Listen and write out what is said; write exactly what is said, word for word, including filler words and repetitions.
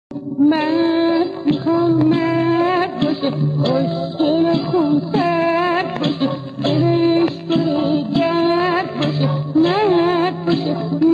مرد میخوام مرد باشه، خوشگل خونسرد باشه، دلش پر گرد باشه، مرد باشه